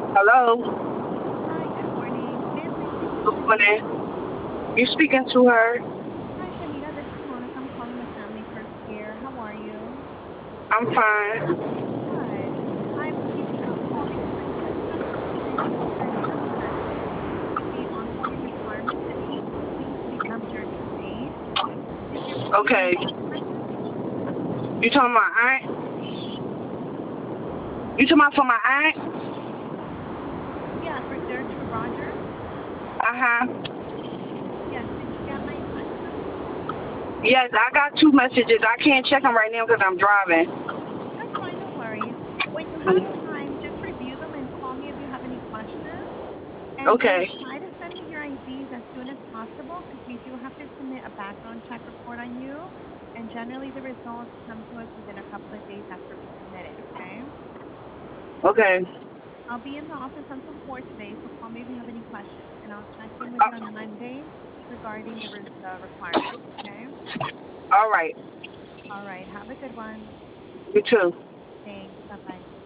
Hello? Hi, good morning. May I please speak to Good Shanita? morning. You speaking to her? Hi, Shanita. This is Monica. I'm calling with Family First Care. How are you? I'm fine. Good. I'm giving you a call because I just got your information here in our system with the onboarding requirements that you need to complete to become Jersey State. Did you receive my Okay. text message? You talking about aunt? You talking about for my aunt? Yeah, for Gertrude Rogers. Uh-huh. Yes. Did you get my text message? Yes, I got two messages. I can't check them right now because I'm driving. That's fine. No worries. When you have time, just review them and call me if you have any questions. And then Okay. try to send me your IDs as soon as possible because we do have to submit a background check report on you. And generally, the results come to us within a couple of days after we submit it, okay? Okay. I'll be in the office until 4 today, so call me if you have any questions. And I'll check in with you on Uh, Monday regarding the requirements, okay? all right. All right. Have a good one. You too. Thanks. Bye bye.